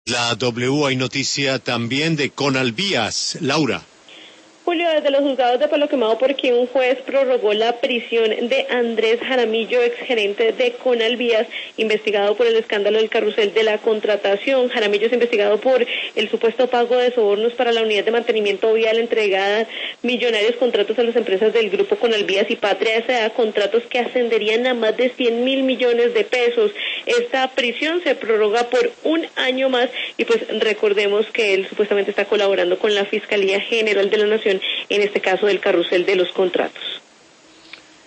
La W hay noticia también de Conalvías. Laura. Julio, desde los juzgados de Palo Quemado, porque un juez prorrogó la prisión de Andrés Jaramillo, exgerente de Conalvías, investigado por el escándalo del carrusel de la contratación. Jaramillo es investigado por el supuesto pago de sobornos para la unidad de mantenimiento vial entregada millonarios contratos a las empresas del grupo Conalvías y Patria S.A., contratos que ascenderían a más de 100.000 millones de pesos. Esta prisión se prorroga por un año más y pues recordemos que él supuestamente está colaborando con la Fiscalía General de la Nación en este caso del carrusel de los contratos.